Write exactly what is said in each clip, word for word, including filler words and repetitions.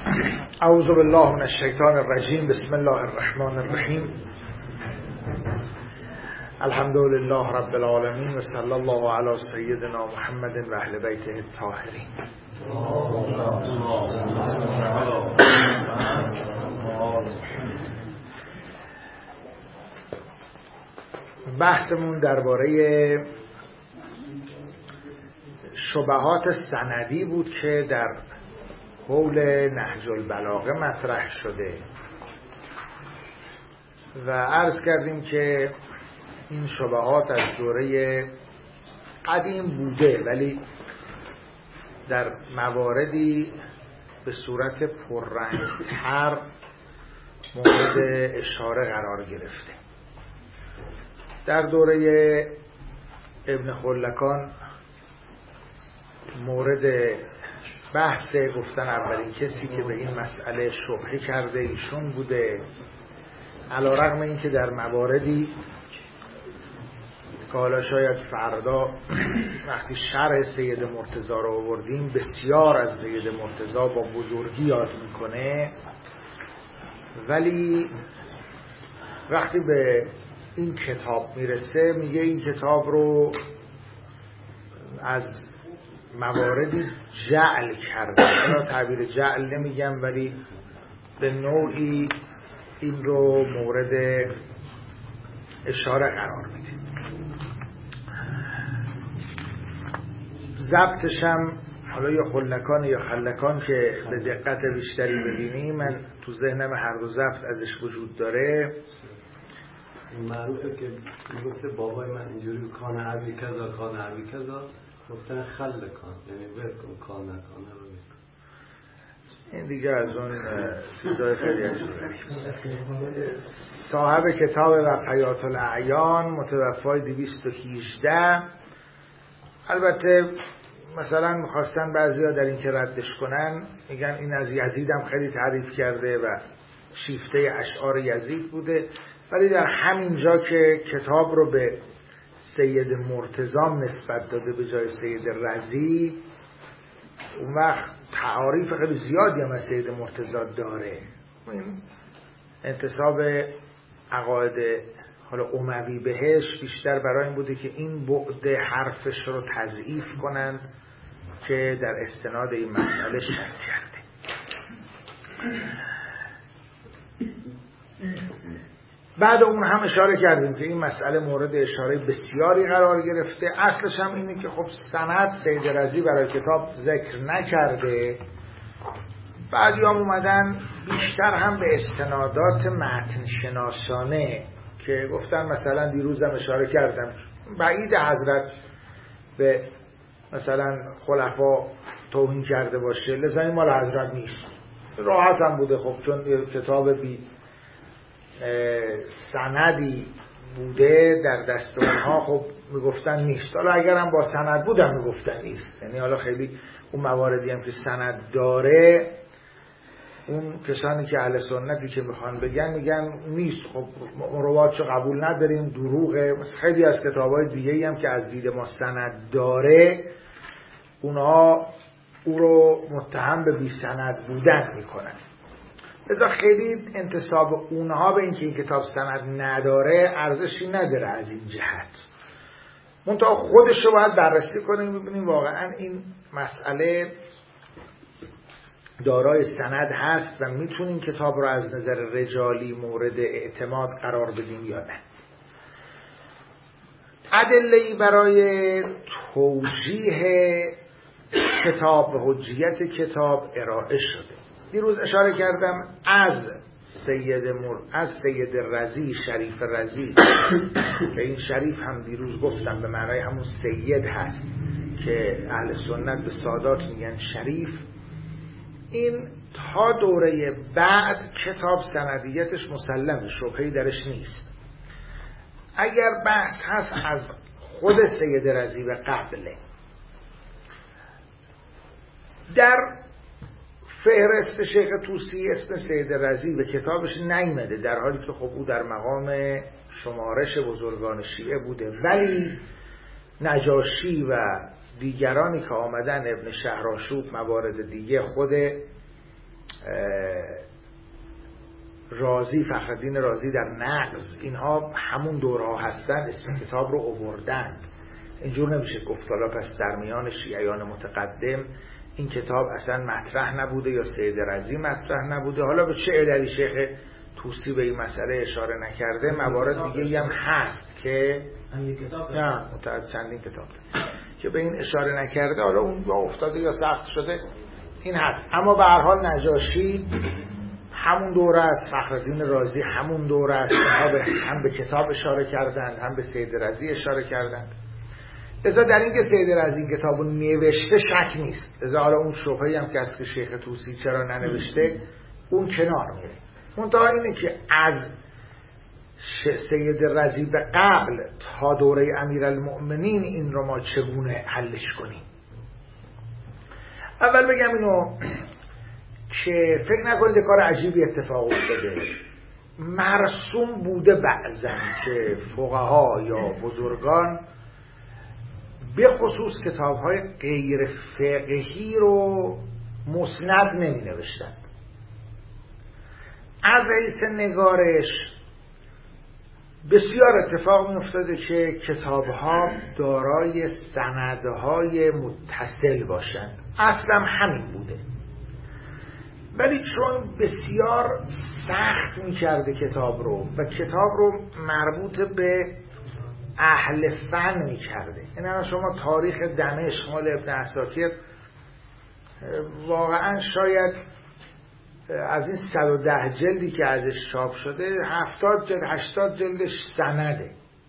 اعوذ بالله من الشیطان الرجیم. بسم الله الرحمن الرحیم. الحمد لله رب العالمین و صلی الله علی سیدنا محمد و اهل بیته الطاهرین. بحثمون درباره شبهات سندی بود که در حول نهج البلاغه مطرح شده و عرض کردیم که این شبهات از دوره قدیم بوده ولی در مواردی به صورت پررنگ‌تر مورد اشاره قرار گرفته. در دوره ابن خلکان مورد بحث گفتن اولین کسی که به این مسئله شبهه کرده ایشون بوده، علی‌رغم این که در مواردی که حالا شاید فردا وقتی شرح سید مرتضی رو آوردیم بسیار از سید مرتضی با بزرگی یاد میکنه، ولی وقتی به این کتاب میرسه میگه این کتاب رو از مواردی جعل کرده. حالا تعبیر جعل نمیگم ولی به نوعی این رو مورد اشاره قرار میده. ضبطش هم حالا یا خلکان یا خلکان که به دقت بیشتری ببینیم، من تو ذهنم هر دو ضبط ازش وجود داره. معروفه که میگفته بابای من اینجوری کان عربی کذا کان عربی کذا، گفتن خل کان، یعنی ورکن کان کان رو بکن. این دیگه از اون چیزای خیلی عجیبه. صاحب کتاب وقایات الاعیان متوفای دویست و هجده. البته مثلا میخواستن بعضیا در این که ردش کنن، میگن این از یزید هم خیلی تعریف کرده و شیفته اشعار یزید بوده، ولی در همین جا که کتاب رو به سید مرتضی نسبت داده به جای سید رضی، اون وقت تعاریف خیلی زیادی هم از سید مرتضی داره. این انتساب عقاید حالا اموی بهش بیشتر برای این بوده که این بعد حرفش رو تضعیف کنند که در استناد این مسئله شک کرده. بعد اون هم اشاره کردیم که این مسئله مورد اشاره بسیاری قرار گرفته. اصلش هم اینه که خب سند سید رضی برای کتاب ذکر نکرده، بعدی هم اومدن بیشتر هم به استنادات متن شناسانه که گفتن، مثلا دیروزم اشاره کردم بعید حضرت به مثلا خلفا توهین کرده باشه، لذا این مال حضرت نیست. راحت هم بوده خب، چون کتاب بی سندی بوده در دست اونها، خب میگفتن نیست. حالا اگرم با سند بودم میگفتن نیست. یعنی حالا خیلی اون مواردی هم که سند داره، اون کسانی که اهل سنتی که میخوان بگن میگن نیست. خب روایاتشو قبول نداریم، دروغه. خیلی از کتابای دیگه‌ای هم که از دید ما سند داره، اونها او رو متهم به بی سند بودن میکنن. لذا خیلی انتساب اونها به اینکه این کتاب سند نداره ارزشی نداره از این جهت. منتها خودش رو باید بررسی کنیم ببینیم واقعا این مسئله دارای سند هست و میتونیم کتاب رو از نظر رجالی مورد اعتماد قرار بدیم یا نه. ادله‌ای برای توجیه کتاب و حجیت کتاب ارائه شده. دیروز اشاره کردم از سید مر... از سید رضی، شریف رضی که این شریف هم دیروز گفتم به معنای همون سید هست که اهل سنت به سادات میگن شریف. این تا دوره بعد کتاب سندیتش مسلمه، شبهه‌ای درش نیست. اگر بحث هست از خود سید رضی و قبله، در فهرست شیخ طوسی اسم سید رضی به کتابش نیامده، در حالی که خب او در مقام شمارش بزرگان شیعه بوده. ولی نجاشی و دیگرانی که آمدن، ابن شهرآشوب، موارد دیگه، خود رازی، فخرالدین رازی در نقض، اینها همون دورها هستن، اسم کتاب رو آوردند. اینجور نمیشه گفت حالا پس در میان شیعیان متقدم این کتاب اصلا مطرح نبوده یا سید رضی مطرح نبوده. حالا به چه علتی شیخ طوسی به این مسئله اشاره نکرده؟ موارد دیگه هم هست که نه متعدد چندین کتاب که به این اشاره نکرده، حالا اون یا افتاده یا سخت شده، این هست. اما به هر حال نجاشی همون دوره است، فخرالدین رازی همون دوره است، هم به کتاب اشاره کردند هم به سید رضی اشاره کردند. ازا در این که سید رضی این کتاب رو نوشته شک نیست. ازا حالا اون شبهه‌ای هم که از که شیخ طوسی چرا ننوشته اون کنار میره. منتها اینه که از سید رضی به قبل تا دوره امیرالمؤمنین این رو ما چگونه حلش کنیم. اول بگم اینو که فکر نکنید کار عجیبی اتفاق افتاده. مرسوم بوده بعضن که فقها یا بزرگان به خصوص کتاب‌های غیر فقهی رو مسند نمی نوشتند. از حیث نگارش بسیار اتفاق می افتاده که کتاب‌ها دارای سندهای متصل باشند. اصلا همین بوده، ولی چون بسیار سخت می کرده کتاب رو و کتاب رو مربوط به اهل فن می کرده. این هم شما تاریخ دمشق مال ابن عساکر واقعا شاید از این صد و ده جلدی که ازش چاپ شده هفتاد جلد هشتاد جلدش سنده،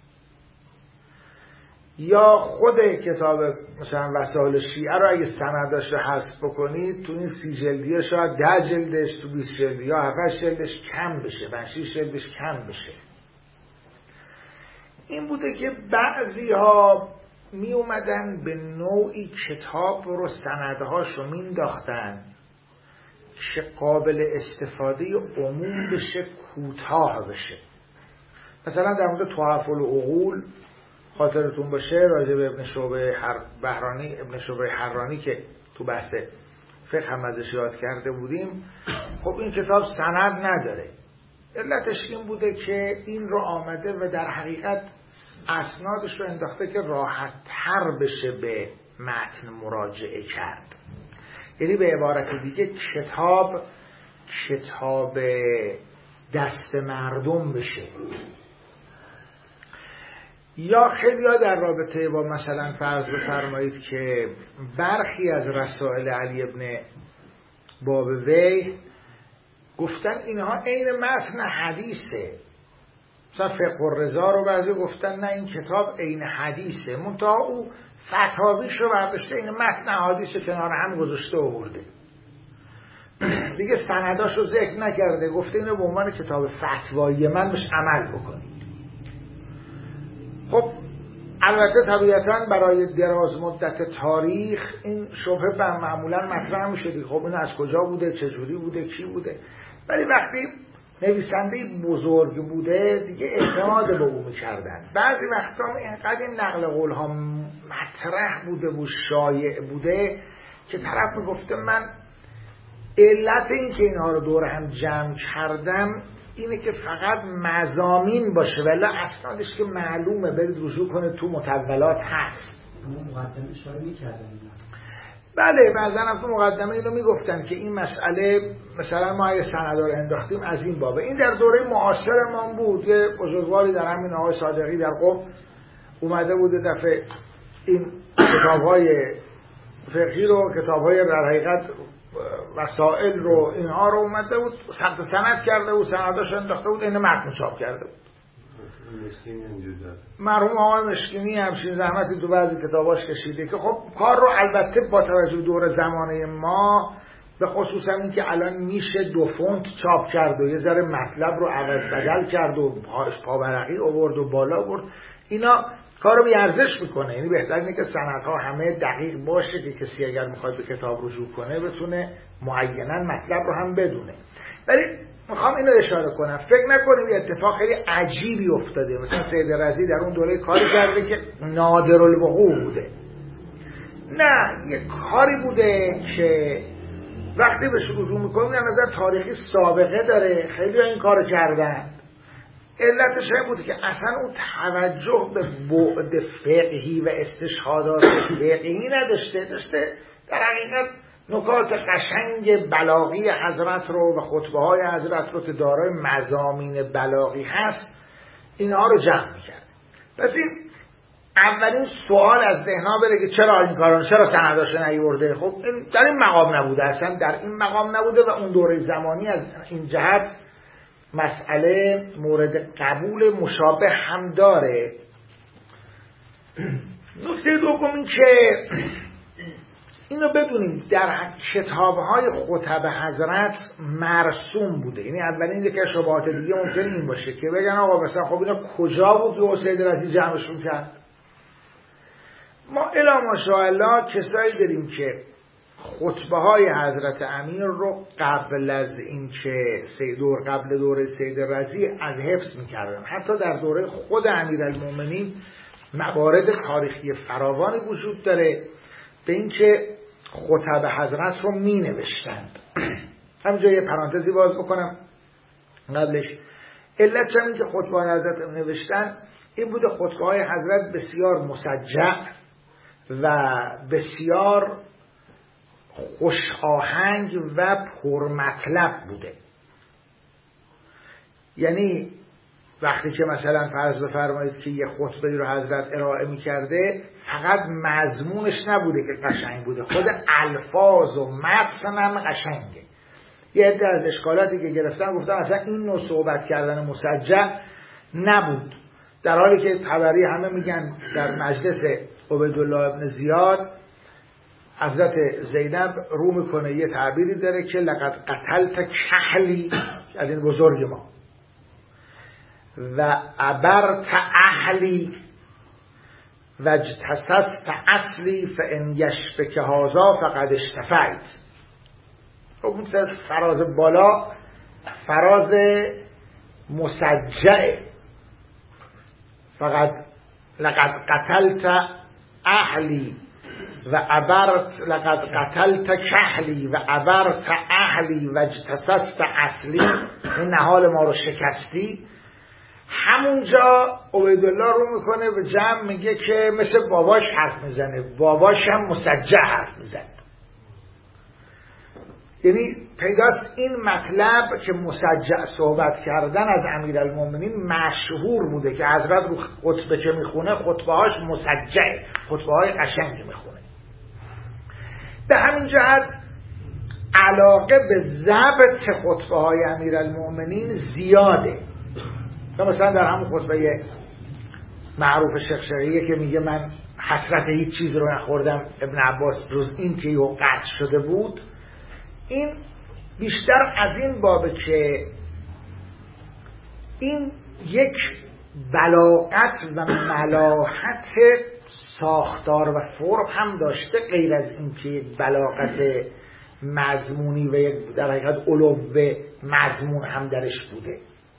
یا خود کتاب مثلا وسائل شیعه رو اگه سنداش رو حذف بکنید تو این سی جلدیه شاید ده جلدش تو بیست جلدی یا هفت جلدش کم بشه، پنج شش جلدش کم بشه. این بوده که بعضی ها می اومدن به نوعی کتاب رو سندهاش رو مینداختن که قابل استفاده عموم بشه، کوتاه بشه. مثلا در مورد تحف العقول خاطرتون باشه راجع به ابن شعبه بهرانی ابن شعبه حرانی که تو بحث فقه هم ازش یاد کرده بودیم، خب این کتاب سند نداره. علتش این بوده که این رو آمده و در حقیقت اسنادش رو انداخته که راحت تر بشه به متن مراجعه کرد. یعنی به عبارت دیگه کتاب کتاب دست مردم بشه. یا خیلی ها در رابطه با مثلا فرض بفرمایید که برخی از رسائل علی ابن بابویه گفتن اینها عین متن حدیثه. مثلا فقه الرضا رو بعضی گفتن نه این کتاب عین حدیثه، منتها او فتاویش رو برداشته این متن حدیث کنار هم گذاشته آورده، دیگه سنداش رو ذکر نکرده، گفته اینو به عنوان کتاب فتوایی من بهش عمل بکنید. خب البته طبیعتاً برای دراز مدت تاریخ این شبهه به معمولاً مطرح میشه دیگه، خب این از کجا بوده، چجوری بوده، کی بوده. ولی وقتی نویسنده بزرگ بوده دیگه اعتماد به او میکردن. بعضی وقتا اینقدر این نقل قول ها مطرح بوده و شایع بوده که طرف میگفته من علت این که اینها رو دور هم جمع کردم اینه که فقط مضامین باشه ولی اسنادش که معلومه، برید رجوع کنه تو مطولات هست. مقدمه اشاره می‌کردن. بله بعضا هم تو مقدمه اینو میگفتن که این مسئله مثلا ما اگه سندا رو انداختیم از این بابه. این در دوره معاصر ما بود. یه بزرگواری در همین آقای صادقی در قم اومده بود دفعه این کتاب‌های فقهی رو، کتاب‌های در حقیقت وسائل رو، اینها رو اومده بود ثبت سند کرده بود، سنداش انداخته بود، اینو متن چاپ کرده بود. مرحوم آقای مشکینی همچین زحمتی تو بعضی کتاباش کشیده که خب کار رو البته با توجه دور زمانه ما به خصوصا این که الان میشه دو فونت چاپ کرد و یه ذره مطلب رو عوض بدل کرد و پاش پاورقی آورد و بالا آورد، اینا کارو بی ارزش میکنه. یعنی بهتر اینه که سندها همه دقیق باشه که کسی اگر میخواد به کتاب رجوع کنه بتونه معینا مطلب رو هم بدونه. ولی میخوام اینو اشاره کنم، فکر نکنیم یه اتفاق خیلی عجیبی افتاده مثلا سید رضی در اون دوره کاری کرده که نادر الوقوع بوده. نه، یه کاری بوده که وقتی بهش رجوع میکنیم در نظر تاریخی سابقه داره، خیلی این کار کردن. علتش این بود که اصلا اون توجه به بعد فقهی و استشهادات فقهی نداشته، داشته در حقیقت نکات قشنگ بلاغی حضرت رو و خطبه های حضرت رو که دارای مضامین بلاغی هست اینها رو جمع میکرد. پس این اولین سوال از ذهنها بره که چرا این کارو، چرا سنداشو نیورده. خب این در این مقام نبوده، اصلا در این مقام نبوده و اون دوره زمانی از این جهت مسئله مورد قبول مشابه هم داره. نکته دوم این که اینو بدونیم در کتاب‌های خطب حضرت مرسوم بوده. یعنی اولین یک شبهات دیگه ممکن این باشه که بگن آقا مثلا خب اینا کجا بود که حسین رضی جمعشون کرد؟ ما الی ماشاءالله کسایی داریم که خطبه های حضرت امیر رو قبل از این که سه دور قبل دوره سید رضی از حفظ می‌کردن. حتی در دوره خود امیرالمومنین موارد تاریخی فراوانی وجود داره به این که خطب حضرت رو می نوشتند. همینجا یه پرانتزی باز بکنم قبلش. علت چند این که خطبه های حضرت رو نوشتن این بوده خطبه های حضرت بسیار مسجع و بسیار خوش آهنگ و پرمطلب بوده. یعنی وقتی که مثلا فرض بفرمایید که یه خطبه رو حضرت ارائه می کرده فقط مضمونش نبوده که قشنگ بوده، خود الفاظ و متن هم قشنگه. یه عده از اشکالاتی که گرفتن گفتن اصلا این نوع صحبت کردن مسجع نبود، در حالی که طبری همه میگن در مجلس عبیدالله ابن زیاد حضرت زینب رو میکنه یه تعبیری داره که لقد قتلت کحلی، از این بزرگ ما، و عبرت اهلی و اجتسست اصلی فان یشبک هذا فقد اشتفیت. خب اون فراز بالا فراز مسجعه، فقط لقد قتلت اهلی و عبرت لقد قتلت کحلی و عبرت اهلی و اجتسست اصلی، این نهال ما رو شکستی. همونجا عبیدالله رو میکنه به جمع میگه که مثل باباش حرف میزنه، باباش هم مسجع حرف میزنه. یعنی پیداست این مطلب که مسجع صحبت کردن از امیرالمومنین مشهور بوده که حضرت رو خطبه که میخونه خطبه هاش مسجعه، خطبه های قشنگی میخونه. به همین جهت علاقه به ضبط خطبه های امیرالمومنین زیاده. مثلا در همون خطبه معروف شیخ شقیقی که میگه من حسرت هیچ چیز رو نخوردم ابن عباس جز این که یه قطع شده بود، این بیشتر از این بابه که این یک بلاغت و ملاحت ساختار و فرم هم داشته، غیر از این که یک بلاغت مضمونی و یک در حقیقت علو مضمون هم درش بوده.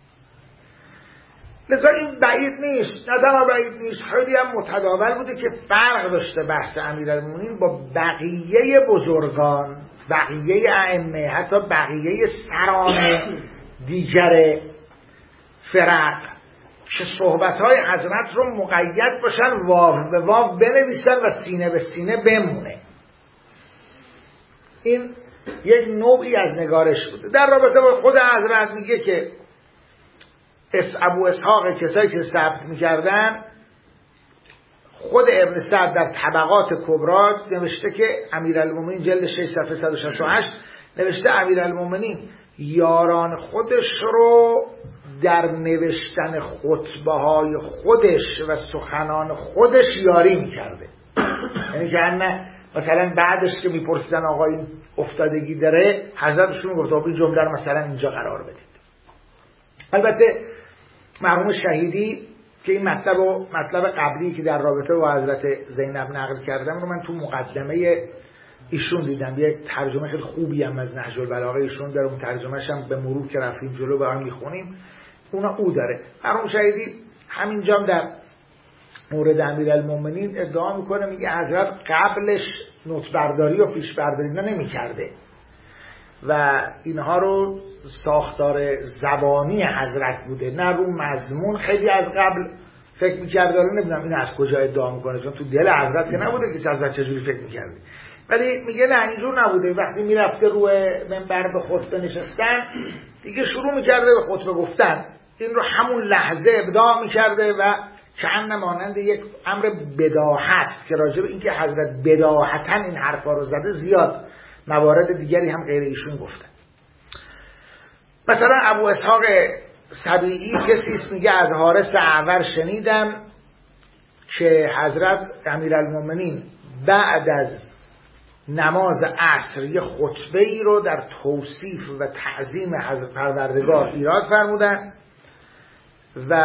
لذا این بعید نیست، نه تنها بعید نیست، خیلی هم متداول بوده که فرق داشته بحث امیرالمومنین با بقیه بزرگان، بقیه ائمه، حتی بقیه سران دیگر فرق که صحبت‌های حضرت رو مقید باشن واو به واو بنویسن و سینه به سینه بمونه. این یک نوعی از نگارش بوده. در رابطه با خود حضرت میگه که اس ابو اسحاق کسایی که ثبت میکردن، خود ابن سعد در طبقات کبرا نوشته که امیرالمومنین جلد شش صفحه صد و شصت و هشت نوشته امیرالمومنین یاران خودش رو در نوشتن خطبه های خودش و سخنان خودش یاری میکرده. یعنی که نه مثلا بعدش که میپرسیدن آقا این افتادگی داره، حضرتشون میگفت این جمله رو مثلا اینجا قرار بدید. البته مرحوم شهیدی که این مطلب و مطلب قبلی که در رابطه با حضرت زینب نقل کردم رو من تو مقدمه ایشون دیدم، یک ترجمه خیلی خوبی هم از نهج البلاغه ایشون داره، اون ترجمه‌ش هم به مرور که رفتیم جلو با هم میخونیم اونا او داره. مرحوم شهیدی همینجا در مورد امیرالمومنین ادعا میکنه، میگه حضرت قبلش نوت برداری و پیش برداری اینا نمی‌کرده. و اینها رو ساختار زبانی حضرت بوده، نه رو مضمون. خیلی از قبل فکر می‌کرد، حالا نمیدونم این از کجا ادعا میکنه، چون تو دل حضرت که نبوده که حضرت چجوری فکر می‌کردی، ولی میگه نه اینجور نبوده. وقتی میرفته روی منبر به خطبه نشستن دیگه شروع می‌کرده به خطبه گفتن، این رو همون لحظه ابداع می‌کرده و کأن مانند یک امر بداهه است که راجع به اینکه حضرت بداهتاً این حرفا رو زده زیاد موارد دیگری هم غیر ایشون گفتن. مثلا ابو اسحاق سبیعی کسی است میگه از حارث اعور شنیدم که حضرت امیرالمومنین بعد از نماز عصر یه خطبه ای رو در توصیف و تعظیم حضرت پروردگار ایراد فرمودن و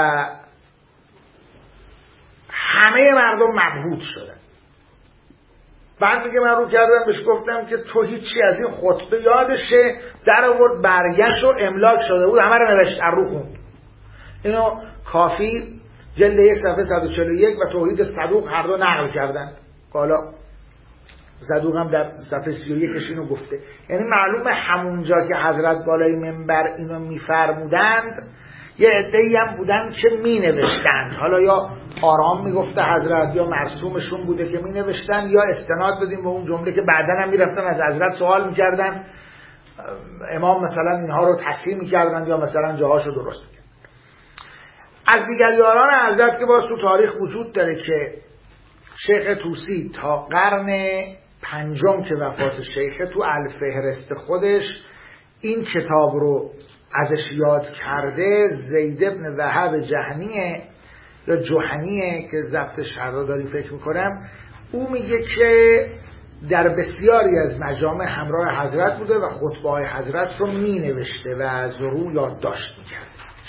همه مردم مبهوت شدن. بعد میگه من رو کردم بهش گفتم که تو هیچی از این خطبه یادشه، در آورد برگشت و املاک شده بود، همه رو نوشت رو خوند. اینو کافی جلد یک صفحه صد و چهل و یک و توحید صدوق هر دو نقل کردن. حالا صدوق هم در صفحه سی و یکش اینو گفته. یعنی معلومه همونجا که حضرت بالای منبر اینو میفرمودند یه عده‌ای هم بودن که می نوشتن، حالا یا آرام می گفته حضرت یا مرسومشون بوده که می نوشتن، یا استناد بدیم به اون جمله که بعدن هم می رفتن از حضرت سوال می کردن، امام مثلا اینها رو تصحیح می کردن یا مثلا جاهاشو درست می کردن. از دیگر یاران حضرت که باز تو تاریخ وجود داره که شیخ طوسی تا قرن پنجم که وفات شیخه تو الفهرست خودش این کتاب رو ازش یاد کرده. زید ابن وهب جهنیه یا جهنیه که ضبطش هر رو داری فکر میکنم، او میگه که در بسیاری از مجامع همراه حضرت بوده و خطبه های حضرت رو می نوشته و از رو یادداشت میکرده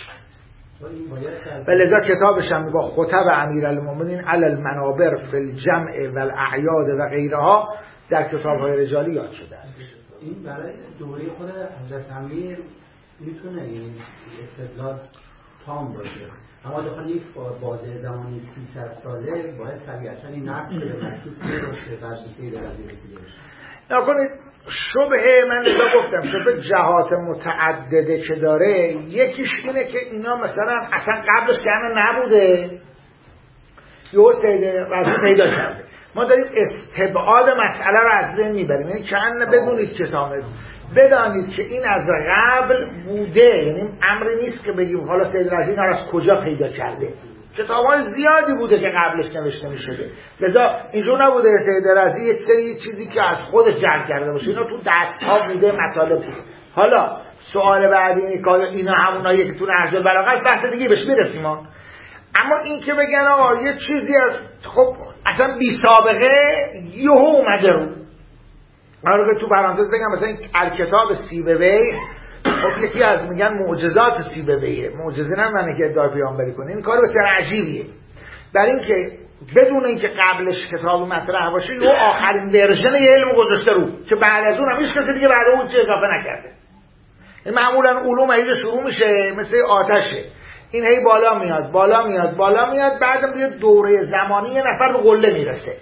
و لذا کتابش هم میگه خطب امیرالمومنین علی المنابر فی الجمع و الاعیاد و غیرها در کتاب های رجالی یاد شده. این برای دوره خود حضرت امیر میتونه این استدلال تام باشه، اما داخل یک بازه زمانی سیصد ساله باید طبیعتاً این نقل به مخصوص باشه در سید رضی رسیده باشه. نکنید شبهه، من نگاه گفتم شبه جهات متعدده که داره، یکیش اینه که اینا مثلا اصلا قبلش که نبوده یه سید رضی پیدا کرده. ما داریم استبعاد مسئله رو از بین میبریم، یعنی کأن بدونید که سامد بدانید که این از قبل بوده، یعنی امری نیست که بگیم حالا سید رضی اینا رو از کجا پیدا کرده. کتاب‌های زیادی بوده که قبلش نوشته می‌شده، لذا اینجور نبوده سید رضی یک سری چیزی که از خودش جمع کرده باشه، اینا تو دست‌ها بوده، مطالب بوده. حالا سوال بعدی اینه که اینا همونایی که تو نهج البلاغه است، بحث دیگه بهش میرسیم. اما این که بگن آقا یه چیزی از خب اصلا بی سابقه یهو اومده رو، من رو تو پرانتز بگم مثلا این الکتاب سیبوی خب یکی از میگن معجزات سیبویه، معجزه نه معنی که ادعای پیامبری کنه، این کار بسیار عجیبیه، در این که بدون اینکه قبلش کتاب مطرح باشه یهو آخرین ورژن یه علم گذاشته رو که بعد از اون هم هیچ کسی دیگه بعد اون چه اضافه نکرده. این معمولا علوم ایده شروع میشه مثل آتشه، این هی بالا میاد بالا میاد بالا میاد، بعدم یه دوره زمانی یه نفر به قله میرسه.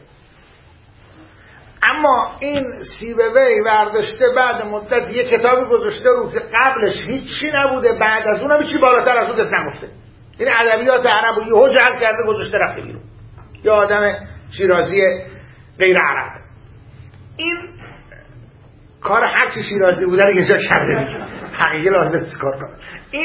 اما این سیبوی برداشته بعد مدت یه کتابی گذاشته رو که قبلش هیچی نبوده، بعد از اونم هیچی بالاتر از اون دست نگفته. این ادبیات عرب رو یهو جعل کرده گذاشته رفته بیرون. یه آدم شیرازی غیر عرب این کار هر کی شیرازی بوده رو یه جا کرده دیگه، حقیقی لازم است کار کنه. این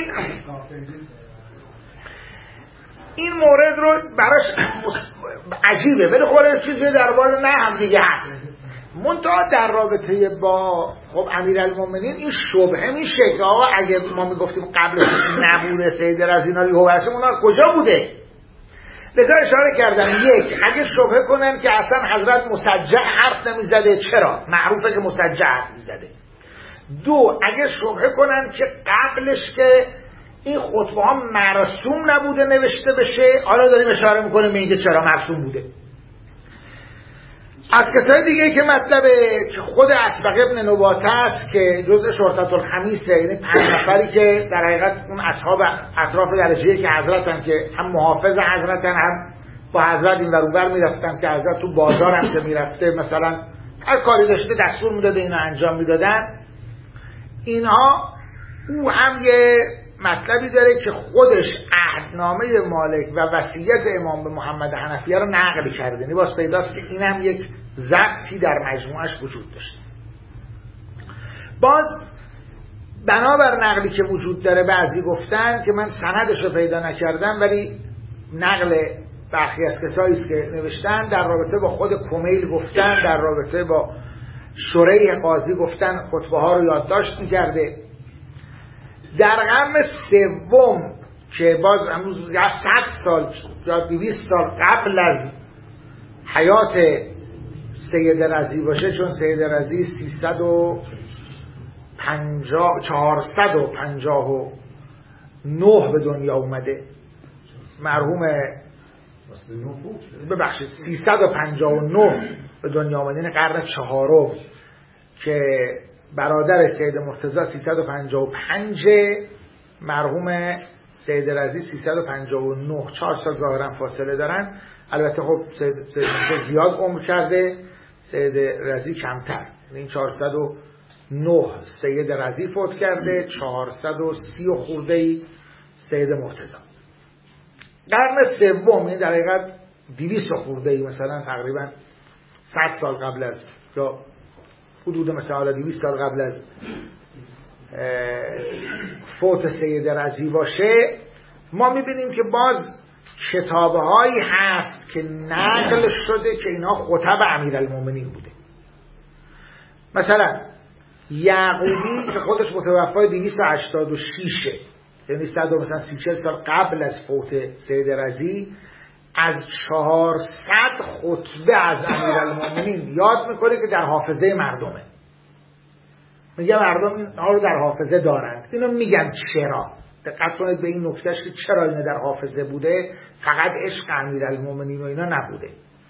این مورد رو براش عجیبه، ولی خود چیزی درباره نه هم دیگه هست. منتها در رابطه با خب امیرالمومنین این شبهه میشه که آقا اگه ما میگفتیم قبلش نبوده سید رضی اینا یهو برسه اونا کجا بوده؟ لذا اشاره کردم یک، اگه شبهه کنن که اصلا حضرت مسجع حرف نمیزده، چرا؟ معروفه که مسجع حرف میزده. دو، اگه شبهه کنن که قبلش که این خطبه ها مرسوم نبوده نوشته بشه، حالا داریم اشاره میکنیم به اینکه چرا مرسوم بوده. از کسای دیگه که مطلبه که خود اسبق ابن نباته است که جزء شرطة الخمیسه، یعنی پنج نفری که در حقیقت اون اصحاب اطراف درجه‌ای که حضرتن که هم محافظ حضرتن هم با حضرت این ور اون ور میرفتن، که حضرت تو بازار هم که میرفته مثلا هر کاری داشته دستور میداده اینا انجام میدادن. اینها او هم یه مطلبی داره که خودش عهدنامه مالک و وصیت امام به محمد حنفیه رو نقل کرده. یعنی باز پیداست که این هم یک ضبطی در مجموعش وجود داشته. باز بنابر نقلی که وجود داره بعضی گفتن که من سندش رو پیدا نکردم، ولی نقل برخی از کسایی است که نوشتن در رابطه با خود کمیل گفتن، در رابطه با شریح قاضی گفتن خطبه ها رو یادداشت می‌کرده. در قرن سوم که باز امروز یا صد سال یا دویست سال قبل از حیات سید رضی باشه، چون سید رضی سیصد و پنجاه چهارصد و پنجاه و نه به دنیا اومده، مرحوم ببخشید سیصد و پنجاه و نه به دنیا اومده، قرن چهارم که برادر سید مرتضی سیصد و پنجاه و پنج، مرحوم سید رضی سیصد و پنجاه و نه، چهار سال ظاهرا فاصله دارن. البته خب سید, سید مرتضی زیاد عمر کرده، سید رضی کمتر. این چهارصد و نه سید رضی فوت کرده، چهارصد و سی و خورده سید مرتضی. قرن سوم، این در حقیقت دویست خورده ای، مثلا تقریبا صد سال قبل از یا حدود مثلا دویست سال قبل از فوت سید رضی باشه، ما میبینیم که باز کتابهایی هست که نقل شده که اینا خطب امیرالمومنین بوده. مثلا یعقوبی که خودش متوفای دویست و هشتاد و شش، یعنی صد و مثلا سی چهل سال قبل از فوت سید رضی، از چهارصد خطبه از امیرالمومنین یاد میکنه که در حافظه مردمه. میگه مردم اینها رو در حافظه دارند. اینو میگم چرا؟ دقت کنید به این نکتهش که چرا اینو در حافظه بوده، فقط عشق امیرالمومنین و اینا نبوده.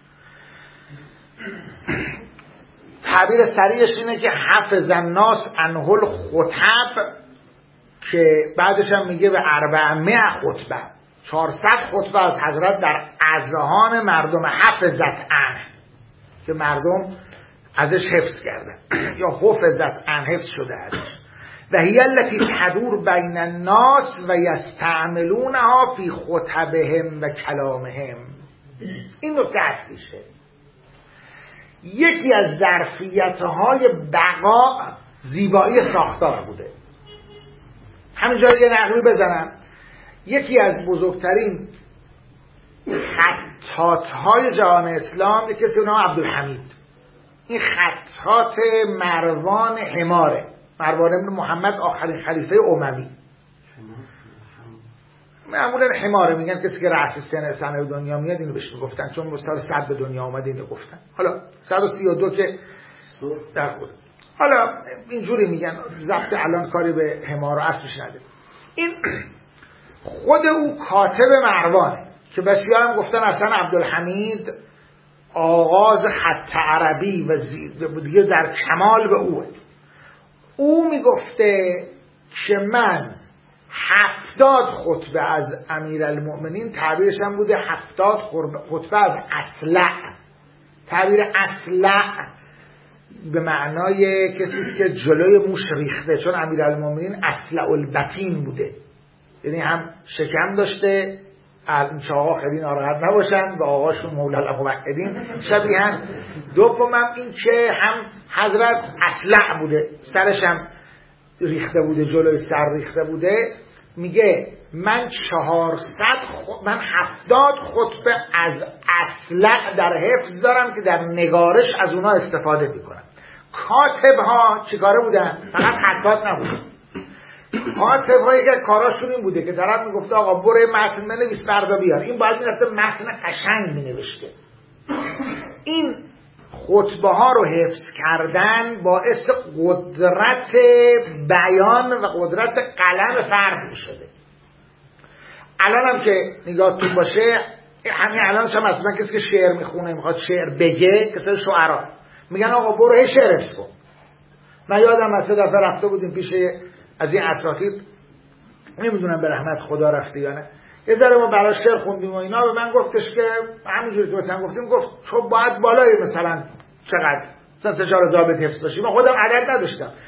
تعبیر سریعش اینه که حفظ الناس عنه الخطب، که بعدش هم میگه به اربعمائه خطبه، چهارصد خطبه از حضرت در اذهان مردم حفظت عنه، که مردم ازش حفظ کردن یا حفظت عنه، حفظ شده ازش. و هی التی تدور بین الناس و یستعملونها فی خطبهم و کلامهم. این نکته اصلیشه. یکی از ظرفیت‌های بقا زیبایی ساختار بوده. همینجا یه نقلی بزنم. یکی از بزرگترین خطاط‌های جهان اسلام یکی کسی نام عبدالحمید. این خطاط مروان حماره، مروان ابن محمد آخرین خلیفه اموی. معمولا حماره میگن کسی که رأس سن سنه به دنیا میاد اینو بهش میگفتن، چون مستاد صد به دنیا اومد اینو گفتن. حالا صد و سی و دو که در خود، حالا اینجوری میگن، ضبط الان کاری به حمار و اسبش نده. این خود او کاتب مروانه که بسیار هم گفتن اصلا عبدالحمید آغاز خط عربی و دیگه در کمال به اوه. او میگفته که من هفتاد خطبه از امیرالمؤمنین، تعبیرش هم بوده هفتاد خطبه از اصلع. تعبیر اصلع به معنای کسی که جلوی موش ریخته، چون امیرالمؤمنین اصلع البطین بوده، یعنی هم شکم داشته. این چاقا خیلی ناراحت نباشن، به آقاشون مولا الموحدین شبیهن. دومم این که هم حضرت اصلع بوده، سرش هم ریخته بوده، جلوی سر ریخته بوده. میگه من چهارصد خ... من هفتاد خطبه از اصلع در حفظ دارم که در نگارش از اونا استفاده میکنم. کاتب ها چیکاره بودن؟ فقط خطاط نبودن. کاتب ها یک کاراشون این بوده که طرف میگفته آقا برو متن بنویس فردا بیار، این باید میرفته متن قشنگ مینوشته. این خطبه ها رو حفظ کردن باعث قدرت بیان و قدرت قلم فرد شده. الان هم که نگاهتون باشه، همین الان هم اصلا کسی که شعر میخونه میخواد شعر بگه، کسی شعرا میگن آقا برو هی شعر حفظ کن. من یادم از سه دفعه رفته بودیم پیش از این اساتید، نمیدونم به رحمت خدا رفته یا نه، یه ذره ما برای شعر خوندیم و اینا، به من گفتش که همینجوری که مثلا گفتیم، گفت تو باید بالای مثلا چقدر مثلا سه چهار ضابط حفظ باشی. من خودم عدد نداشتم.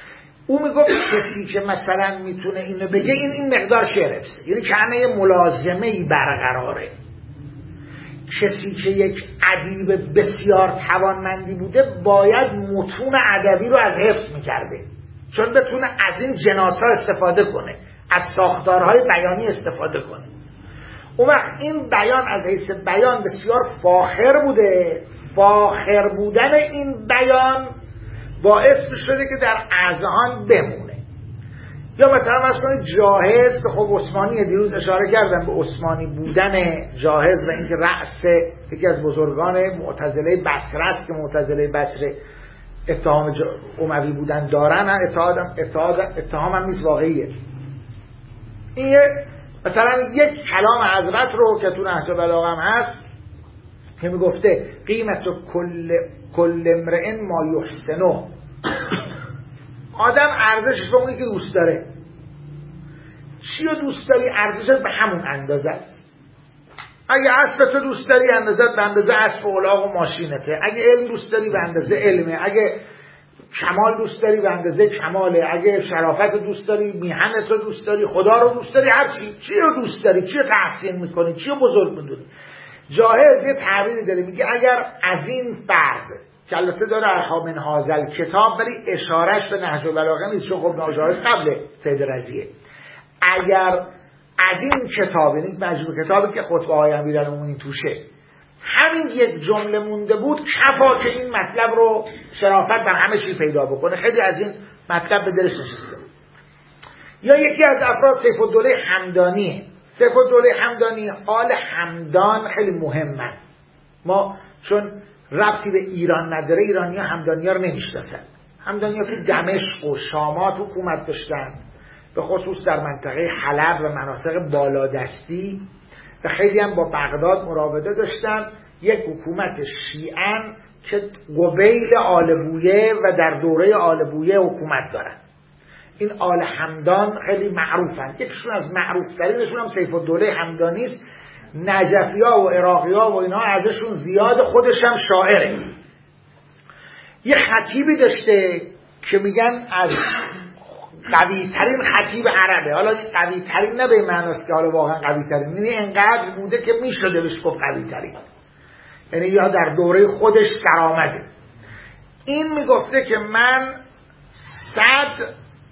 او میگفت کسی که مثلا میتونه اینو بگه این این مقدار شعر حفظه، یعنی کنه یه ملازمه‌ای برقراره. کسی که یک ادیب بسیار توانمندی بوده باید متون ادبی رو از حفظ میکرده، چون بتونه از این جناس‌ها استفاده کنه، از ساختارهای بیانی استفاده کنه. اون وقت این بیان از حیث بیان بسیار فاخر بوده. فاخر بودن این بیان باعث شده که در اذهان بمونه. یا مثلا مثلا جاهز که خب عثمانیه، دیروز اشاره کردم به عثمانی بودن جاهز و اینکه رأس یکی از بزرگان معتزله بصره است که معتزله بصره اتهام اموی بودن دارن، اتهام اتهام اتهام هم نیست، واقعیه. این مثلا یک کلام حضرت رو که تو نهج البلاغه هم هست که میگفته قیمت کل کل امرئ ما یحسنه، آدم ارزشش به اونی که دوست داره. چی رو دوست داری؟ ارزشش به همون اندازه است. اگه اسب تو دوست داری اندازت به اندازه اسب و الاغ و ماشینته. اگه علم دوست داری به اندازه علمه. اگه کمال دوست داری به اندازه کماله. اگه شرافت دوست داری، میهنت رو دوست داری، خدا رو دوست داری، هر چی. چی رو دوست داری؟ چی رو تحسین میکنی؟ چی رو بزرگ میدونی؟ جاهز یه تعبیری داره، میگه اگر از این فرد که البته داره من هازل کتاب ولی اشارش به نهج البلاغه نیست، چون خب ناجاهز قبل سید رضیه، اگر از این کتاب، یعنی مجموع کتابی که خطبه های امیرالمومنین توشه، همین یک جمله مونده بود کفا که این مطلب رو شرافت بر همه چی پیدا بکنه. خیلی از این مطلب به دلش نشسته. یا یکی از افراد سیف الدوله همدانیه. سیف الدوله همدانی، آل همدان خیلی مهمه. ما چون ربطی به ایران نداره، ایرانی ها همدانی ها رو نمیشناسن. همدانی ها تو دمشق و شامات حکومت داشتن، به خصوص در منطقه حلب و مناطق بالادستی، و خیلی هم با بغداد مراوده داشتن. یک حکومت شیعن که قبیل آل بویه و در دوره آل بویه حکومت دارن. این آل همدان خیلی معروفن. یکیشون از معروف ترینشون هم سیف الدوله همدانی است. نجفی ها و عراقی ها و اینا ازشون زیاد، خودش هم شاعره. یه خطیبی داشته که میگن از قوی ترین خطیب عربه. حالا این قوی ترین نه به معناست که حالا واقعا قوی ترین، یعنی انقدر بوده که میشده بهش گفت قوی ترین، یعنی یا در دوره خودش درآمده. این میگفته که من صد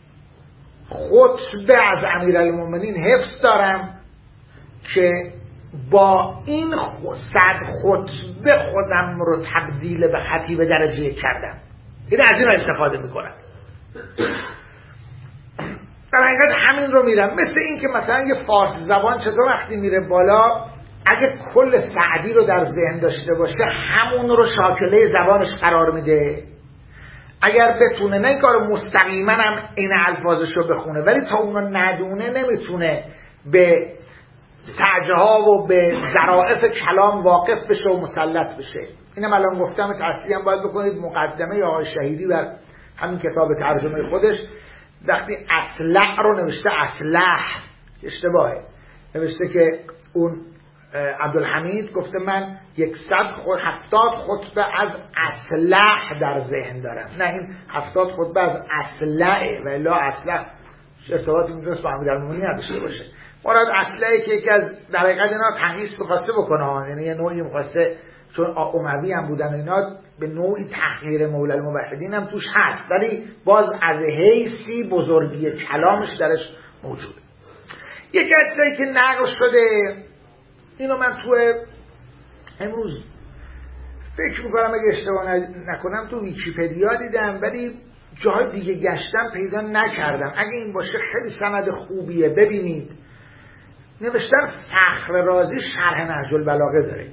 خطبه از امیرالمومنین حفظ دارم که با این صد خطبه خودم رو تبدیل به خطیب درجه یک کردم. این از این استفاده میکنم. در حقیقت همین رو میرم. مثل این که مثلا یه فارسی زبان چطور وقتی میره بالا، اگه کل سعدی رو در ذهن داشته باشه همون رو شاکله زبانش قرار میده. اگر بتونه، نه این کار مستقیما هم این الفاظش رو بخونه، ولی تا اونو ندونه نمیتونه به سعجه ها و به ظرافت کلام واقف بشه و مسلط بشه. اینم الان گفتم، تصحیح هم باید بکنید. مقدمه آقای شهیدی بر همین کتاب ترجمه خودش وقتی اصلح رو نوشته اصلح، اشتباهه، نوشته که اون عبدالحمید گفته من یکصد خود هفتاد خطبه از اصلح در ذهن دارم. نه، این هفتاد خطبه از اصلحه و الا اصلح ارتباطی میتونست با امیرالمومنین نداشته باشه. مراد اصلحه که یکی از در حقیقت اینا تمییز می‌خواسته بکنه، یعنی یه نوعی می‌خواسته، چون اموی هم بودن اینا، به نوعی تحقیر مولا الموحدین هم توش هست، ولی باز از حیثی بزرگی کلامش درش موجوده. یکی از چیزایی که نقل شده، اینو من تو امروز فکر میکنم اگه اشتباه نکنم تو ویکی‌پدیا دیدم، ولی جاهای دیگه گشتم پیدا نکردم. اگه این باشه خیلی سند خوبیه، ببینید. نوشتن فخر رازی شرح نهج البلاغه داره.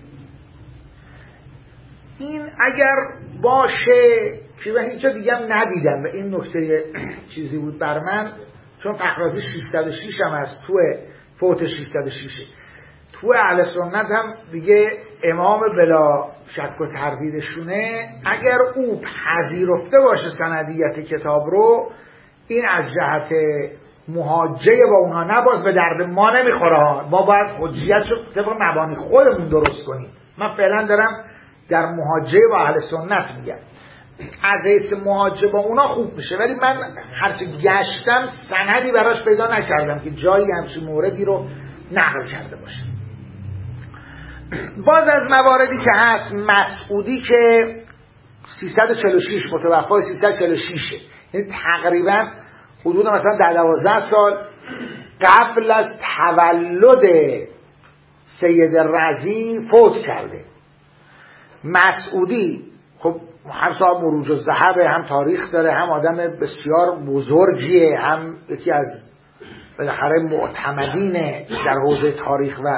این اگر باشه که من هیچ جا دیگه هم ندیدم و این نکته چیزی بود بر من، چون فخر رازی ششصد و شش هم هست، تو فوت ششصد و شش، تو اهل سنت هم دیگه امام بلا شک و تردیدشونه. اگر او پذیرفته باشه سندیت کتاب رو، این از جهت محاجه با اونها نباز به درد ما نمیخوره. ما باید حجیت رو طبق مبانی خودمون درست کنیم. من فعلا دارم در محاجه با اهل سنت میگم. از حیث مواجه با اونا خوب میشه، ولی من هرچی گشتم سندی براش پیدا نکردم که جایی همچین موردی رو نقل کرده باشه. باز از مواردی که هست، مسعودی که سیصد و چهل و شش متوفای سیصد و چهل و شش، یعنی تقریبا حدود مثلا ده دوازده سال قبل از تولد سید رضی فوت کرده. مسعودی خب هم صاحب مروج الذهب، هم تاریخ داره، هم آدم بسیار بزرگیه، هم یکی از بالاخره معتمدین در حوزه تاریخ و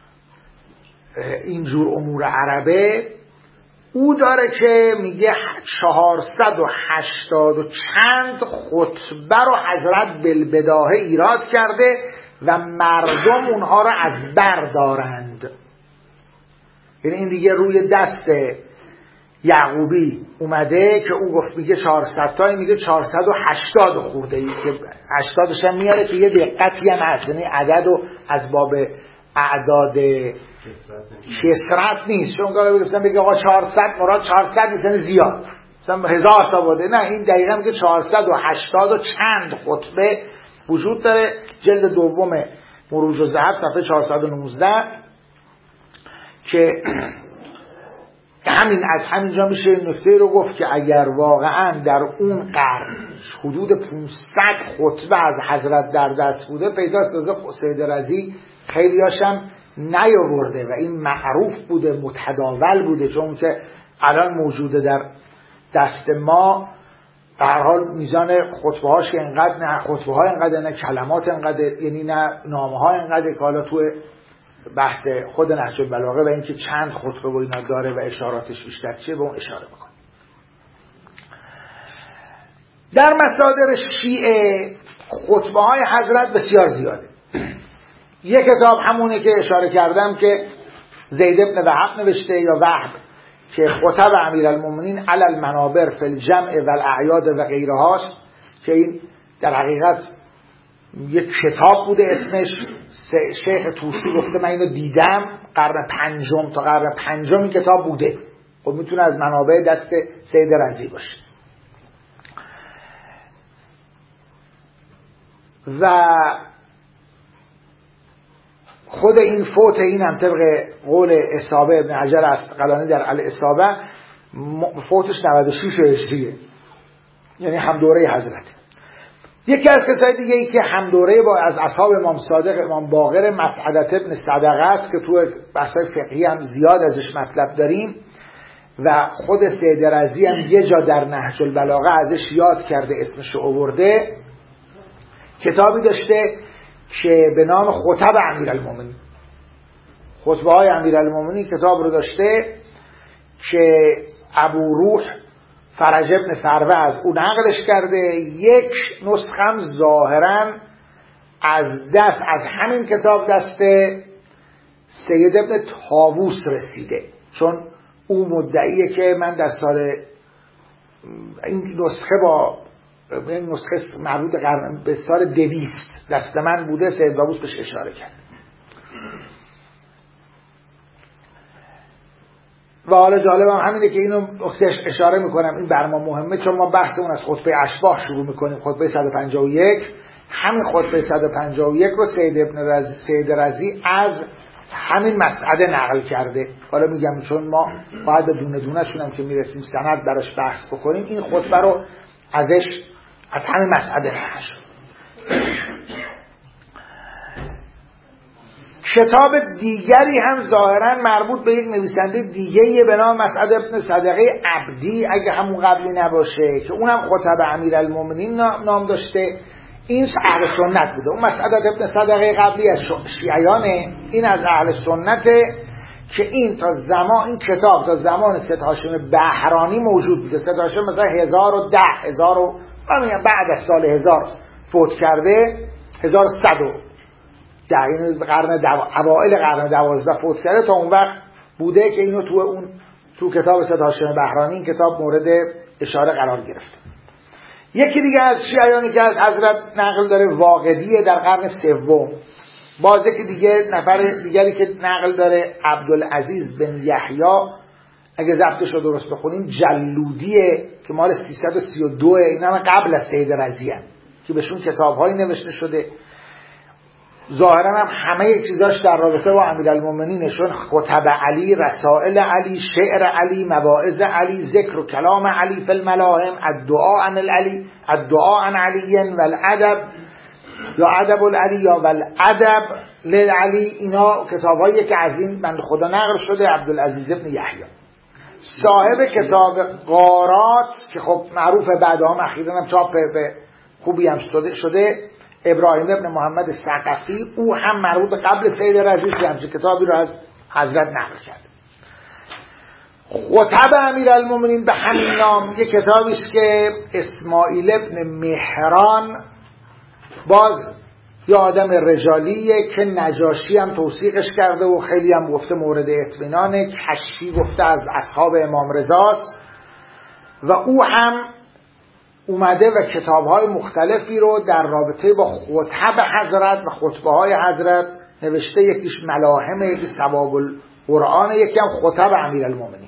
اینجور امور عربه. او داره که میگه چهارصد و هشتاد و چند خطبه رو حضرت بالبداهه ایراد کرده و مردم اونها رو از بر دارند. یعنی این دیگه روی دست یعقوبی اومده که او گفت میگه چهارصد تایی، میگه چهارصد و هشتاد خورده ای که هشتادش هم میاره که یه دقتی هم هست، یعنی عدد و از باب اعداد کسرت نیست، چون که بگفتم بگه آقا چهارصد مراد چهارصد نیست زیاد مثلا هزار تا بوده، نه این دقیقا میگه چهارصد و هشتاد و چند خطبه وجود داره. جلد دوم مروج الذهب صفحه چهارصد و نوزده که همین از همینجا میشه این نکته رو گفت که اگر واقعا در اون قرن حدود پانصد خطبه از حضرت در دست بوده، پیداست از سید رضی خیلی هاشم نیاورده و این معروف بوده، متداول بوده، چون که الان موجوده در دست ما به هر حال میزان خطبه هاش اینقدر، نه خطبه ها اینقدر، نه کلمات اینقدر، یعنی نه نامه ها اینقدر که حالا تو بحث خود نهج البلاغه و اینکه چند خطبه و اینا داره و اشاراتش بیشتر چیه به اون اشاره میکنه. در مصادر شیعه خطبه های حضرت بسیار زیاده. یک کتاب همونه که اشاره کردم که زید بن وهب نوشته یا وهب که خطب امیرالمومنین علی المنابر فی الجمع و الاعیاد و غیره هاست، که این در حقیقت یک کتاب بوده اسمش. شیخ طوسی گفته من اینو دیدم قرن پنجم تا قرن پنجم این کتاب بوده. خب میتونه از منابع دست سید رضی باشه. و خود این فوت این هم طبق قول اصابه ابن حجر عسقلانی در الاصابه فوتش نود و شش هجریه، یعنی هم دوره حضرت. یکی از کسای دیگه ای که هم دوره با از اصحاب امام صادق امام باقر مسعدة ابن صدقه است که تو بحث‌های فقهی هم زیاد ازش مطلب داریم و خود سید رضی هم یه جا در نهج البلاغه ازش یاد کرده، اسمش رو آورده. کتابی داشته که به نام خطب امیرالمومنین، خطبه های امیرالمومنین کتاب رو داشته که ابو روح فرج ابن فروه از اون نقلش کرده. یک نسخم ظاهرا از دست از همین کتاب دست سید ابن طاووس رسیده، چون او مدعیه که من در سال این نسخه با این نسخه مربوط به سال دویست دست من بوده. سید طاووس بهش اشاره کرد. و حالا جالبم همینه که اینو نکتهش اشاره میکنم، این بر ما مهمه، چون ما بحثمون از خطبه اشباح شروع میکنیم، خطبه صد و پنجاه و یک. همین خطبه صد و پنجاه و یک رو سید ابن رضی سید رضی از همین مسعده نقل کرده. حالا میگم چون ما باید به دونه دونه شون هم که میرسیم سند براش بحث بکنیم، این خطبه رو ازش از همین مسعده نقل شد. کتاب دیگری هم ظاهرا مربوط به یک نویسنده دیگه به نام مسعد ابن صدقه عبدی، اگه همون قبلی نباشه، که اونم خطب امیرالمومنین نام داشته. این اهل سنت بوده. اون مسعد ابن صدقه قبلی از شیعیانه، این از اهل سنته که این تا زمان این کتاب تا زمان سید هاشم بهرانی موجود بوده. سید هاشم مثلا هزار و ده هزار و بعد از سال هزار فوت کرده، هزار و صد و در این قرن دو... اوائل قرن دوازده فوت کرده. تا اون وقت بوده که اینو تو اون تو کتاب سید هاشم بهرانی این کتاب مورد اشاره قرار گرفته. یکی دیگه از شیعیانی که از حضرت نقل داره واقدیه در قرن سوم. بازه که دیگه نفر دیگری که نقل داره عبدالعزیز بن یحیی اگه ضبطش رو درست بخونیم جلودیه که مال سیصد و سی و دو، این هم قبل از سید رضی هم که بهشون کتاب‌هایی نوشته شده. ظاهرا هم همه چیزاش در رابطه با امیرالمومنینشون، خطب علی، رسائل علی، شعر علی، مواعظ علی، ذکر و کلام علی فی الملاهم، الدعاء عن العلی، الدعاء عن علی و الادب یا ادب العلی یا والادب للعلی. اینا کتابایی که از این بنده خدا نقل شده، عبدالعزیز ابن یحیی. صاحب کتاب غارات که خب معروف بعدها هم اخیراً هم چاپ به خوبی هم شده، ابراهیم ابن محمد ثقفی، او هم مربوط قبل سید رضی همچین کتابی رو از حضرت نقل کرد. خطب امیرالمومنین به همین نام یک کتابی است که اسماعیل ابن مهران، باز یه آدم رجالیه که نجاشی هم توثیقش کرده و خیلی هم گفته مورد اطمینانه، کشی گفته از اصحاب امام رضاست و او هم اومده و کتاب‌های مختلفی رو در رابطه با خطب حضرت و خطبه‌های حضرت نوشته. یکیش ملاهم، یکی ثواب القرآن، یکی هم خطب امیرالمومنین.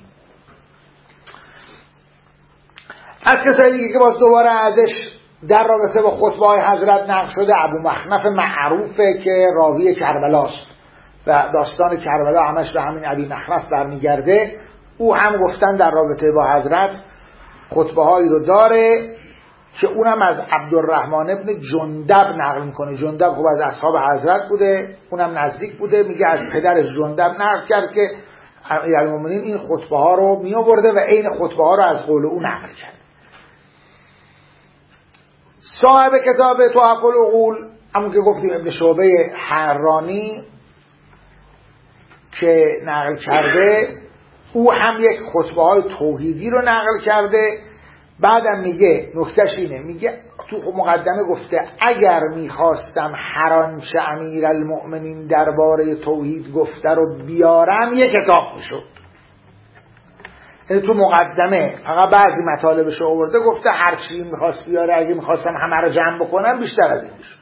از کسایی دیگه که باز دوباره ازش در رابطه با خطبه‌های حضرت نقل شده، ابو مخنف معروفه که راوی کربلاست و داستان کربلا همش به همین ابی مخنف برمیگرده. او هم گفتن در رابطه با حضرت خطبه‌هایی رو داره که اونم از عبدالرحمن ابن جندب نقل میکنه. جندب خب از اصحاب حضرت بوده، اونم نزدیک بوده. میگه از پدر جندب نقل کرد که امیرالمومنین این خطبه ها رو می آورده و عین خطبه ها رو از قول او نقل کرد. صاحب کتاب تحف العقول همون که گفتیم ابن شعبه حرانی که نقل کرده، او هم یک خطبه های توحیدی رو نقل کرده. بعدم میگه نکتهش اینه، میگه تو مقدمه گفته اگر میخواستم هر آنچه امیرالمؤمنین درباره توحید گفته رو بیارم یک کتاب میشد. یعنی تو مقدمه فقط بعضی مطالبش رو آورده، گفته هر چی میخواست بیاره اگه میخواستم همه رو جمع بکنم بیشتر از این میشد.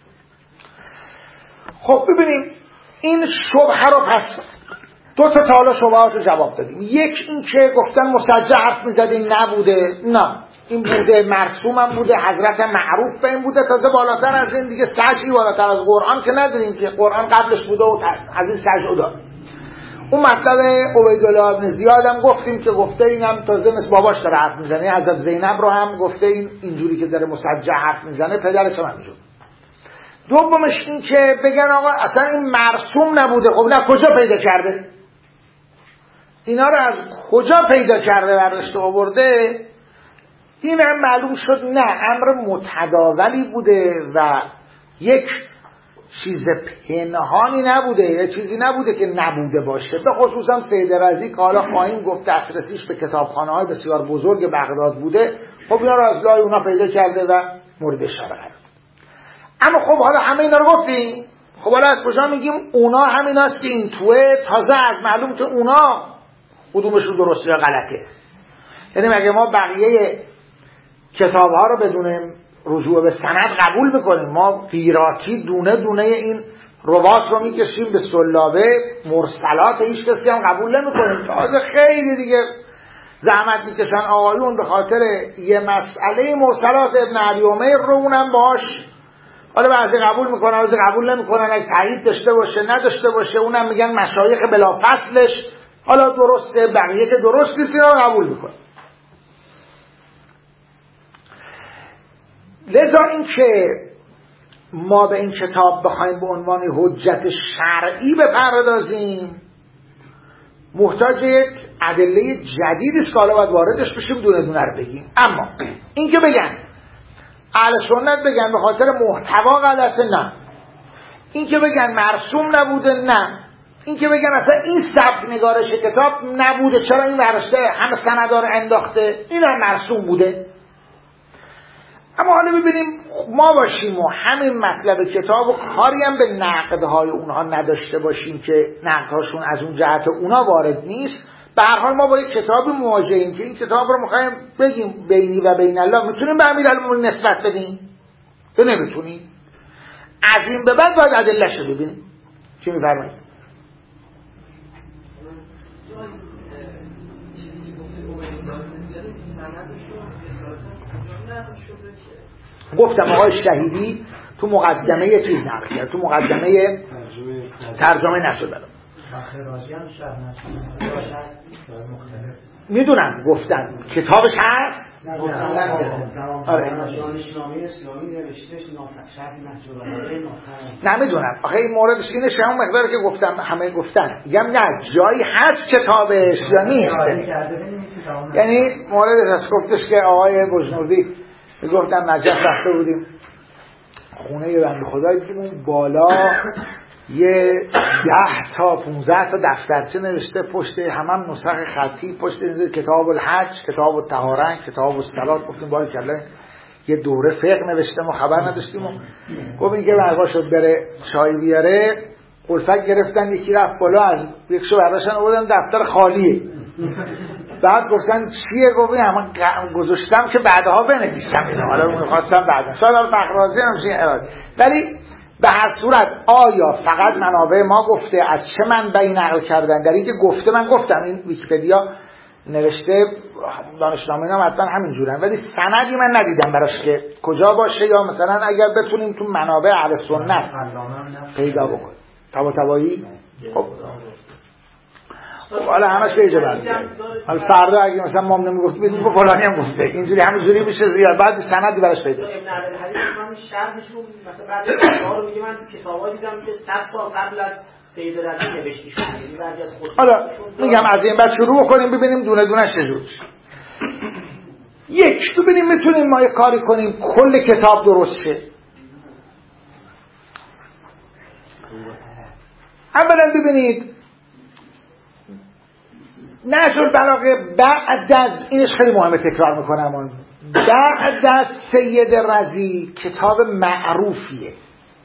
خب ببینیم این شبهه رو پس دو تا تالا شبهات رو جواب دادیم. یک این که گفتن مسجع حرف میزدیم، نبوده، نه این بوده، مرسوم هم بوده، حضرت معروف به این بوده. تازه بالاتر از این دیگه سجعی بالاتر از قرآن که نداریم که قرآن قبلش بوده و از این سجع داد. اون مطلب عبیدالله ابن زیاد هم گفتیم که گفته اینم تازه مثل باباش داره حرف میزنه. حضرت زینب رو هم گفته این اینجوری که داره مسجع حرف میزنه پدرش هم همینجور. دومش این که بگن آقا اصلا این مرسوم نبوده. خب نه، کجا پیدا کرده؟ اینا رو از کجا پیدا کرده برداشته آورده؟ این هم معلوم شد نه، امر متداولی بوده و یک چیز پنهانی نبوده، یک چیزی نبوده که نبوده باشه. به خصوص هم سید رضی که حالا خواهیم گفت دسترسیش به کتابخانه های بسیار بزرگ بغداد بوده، خب اینا رو از لای اونا پیدا کرده و مورد اشاره قرار داده. اما خب حالا همه اینا رو گفتیم، خب حالا از کجا میگیم اونا همیناست که این توه؟ تازه از معلوم که اونا کدومشون درسته یا غلطه. یعنی مگه ما بقیه کتاب ها رو بدون رجوع به سند قبول میکنیم؟ ما قیراطی دونه دونه این روات رو میکشیم به سلابه، مرسلات هیچ کسی هم قبول نمیکنیم. تازه خیلی دیگه زحمت میکشن آقایون به خاطر یه مسئله مرسلات ابن عبی عمیر رو، اونم باش حالا بعضی قبول میکنن بعضی قبول نمیکنن، اگه تایید داشته باشه نداشته باشه اونم میگن مشایخ بلا فصلش، حالا درسته بقیه که درست نیست اینا رو قبول میکنن. لذا این که ما به این کتاب بخوایم به عنوان حجت شرعی بپردازیم محتاج یک ادله جدیدی است که حالا باید واردش بشیم دونه دونه رو بگیم. اما این که بگن اهل سنت بگن به خاطر محتوا غلطه، نه. این که بگن مرسوم نبوده، نه. این که بگن اصلا این سبک نگارش کتاب نبوده، چرا این ورشته همه سندار انداخته، این هم مرسوم بوده. اما حالا ببینیم ما باشیم و همین مطلب کتاب و کاری هم به نقدهای اونها نداشته باشیم که نقدهاشون از اون جهت اونها وارد نیست. به هر حال ما با یک کتابی مواجهیم که این کتاب رو میخوایم بگیم بینی و بین الله. میتونیم به امیرالمومنین نسبت بدیم؟ تو نمیتونیم. از این به بعد باید ادله‌اش رو ببینیم. چی میفرمایید؟ گفتم آقای شهیدی تو مقدمه چیز نقل کرد، تو مقدمه ترجمه نشد بلا میدونم گفتن کتابش هست. آره نه میدونم آخه این موردش اینه شما مقداری که گفتم همه گفتن میگم نه جایی هست کتابش یا نیست. یعنی موردش هست گفتش که آقای بجنوردی میگفتم نجف رفته بودیم خونه یه بنده خدایی دیدیم اون بالا یه ده تا پونزده تا دفترچه نوشته پشت همم نسخ خطی پشت کتاب الحج، کتاب الطهارت، کتاب الصلات. گفتیم باید کلا یه دوره فقه نوشته ما خبر نداشتیم. گفت این که برقا شد بره چای بیاره قلفک گرفتن یکی رفت بالا از یک شو برداشتن آوردن دفتر خالیه. بعد گفتن چیه؟ گفت همون گذاشتم که بعدها بنویسم اینو، حالا می‌خواستم بعدا شاید حالا فقرازی نمیشه اراده. ولی به هر صورت آیا فقط منابع ما گفته از چه منبعی نقل کردن؟ در این که گفته من گفتم این ویکی‌پدیا نوشته دانشنامه اینا حتما همین جورن ولی سندی من ندیدم براش که کجا باشه یا مثلا اگر بتونیم تو منابع اهل سنت پیدا بکنیم طباطبایی. خب حالا همش به اجابه حالا فردا اگه مثلا ما نمیگفت میگم گفت فلانی هم گفته اینجوری همینجوری میشه زیاد بعد سندی براش پیدا. ابن عبدالحدیث من شرحش رو مثلا بعد کتابا رو میگه من کتابا دیدم که صد سال قبل از سید رضی نوشته شده یعنی بعضی از خود. حالا میگم از این بعد شروع بکنیم ببینیم دونه دونه چجوری میشه. یک ببینیم میتونیم ما یه کاری کنیم کل کتاب درست شه. اولا ببینید نهج البلاغه بعد از اینش خیلی مهمه تکرار میکنم بعد از سید رضی کتاب معروفیه.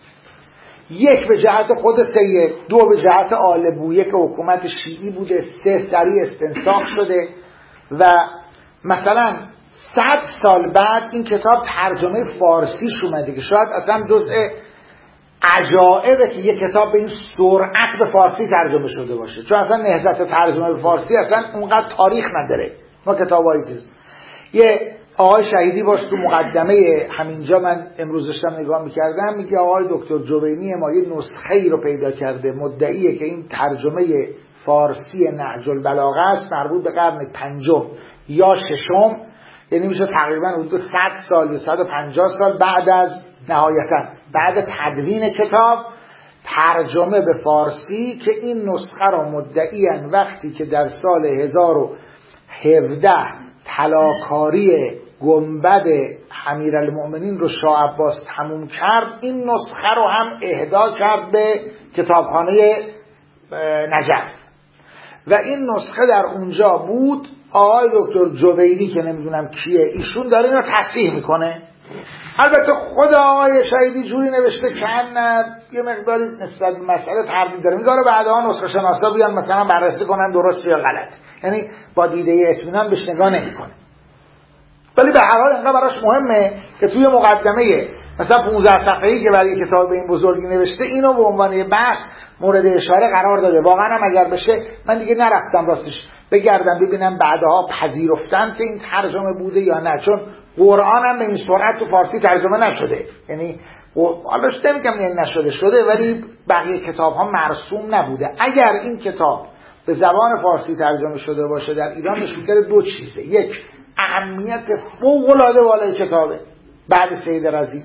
یک به جهت خود سید، دو به جهت آل بویه که حکومت شیعی بوده، سه سریع استنساخ شده و مثلا صد سال بعد این کتاب ترجمه فارسیش اومده که شاید اصلا جزء عجائبه که یک کتاب به این سرعت به فارسی ترجمه شده باشه چون اصلا نهضت ترجمه به فارسی اصلا اونقدر تاریخ نداره. ما کتابایی چیز یه آقای شهیدی باش تو مقدمه همینجا من امروز داشتم نگاه میکردم میگه آقای دکتر جوینی ما یه نسخه‌ای رو پیدا کرده مدعیه که این ترجمه فارسی نهج البلاغه است مربوط به قرن پنجم یا ششم یعنی میشه تقریبا حدود صد سال یا صد و پنجاه سال بعد از نهایتا بعد تدوین کتاب ترجمه به فارسی که این نسخه رو مدعیان وقتی که در سال هزار و هفده طلاکاری گنبد امیرالمؤمنین رو شاه عباس تموم کرد این نسخه رو هم اهدا کرد به کتابخانه نجف و این نسخه در اونجا بود. آقای دکتر جوینی که نمیدونم کیه ایشون داره اینو تصحیح میکنه. البته خود آقای شهیدی جوری نوشته که یه مقداری نسبت به مسئله تردید داره میگه بعدا نسخه شناسا بیان مثلا بررسی کنن درست یا غلط یعنی با دیده اطمینان بهش نگاه نمیکنه. ولی به هر حال اینقدر براش مهمه که توی مقدمه مثلا پانزده صفحه‌ای که برای کتاب به این بزرگی نوشته اینو به عنوان بحث مورد اشاره قرار داده. واقعا هم اگر بشه من دیگه نرفتم راستش بگردم ببینم بعدها پذیرفتن که این ترجمه بوده یا نه چون قرآن هم به این سرعت تو فارسی ترجمه نشده یعنی حالا نمیگم این نشده شده ولی بقیه کتاب ها مرسوم نبوده. اگر این کتاب به زبان فارسی ترجمه شده باشه در ایران نشون کرده دو چیزه. یک اهمیت فوق العاده بالای کتابه بعد سید رضی.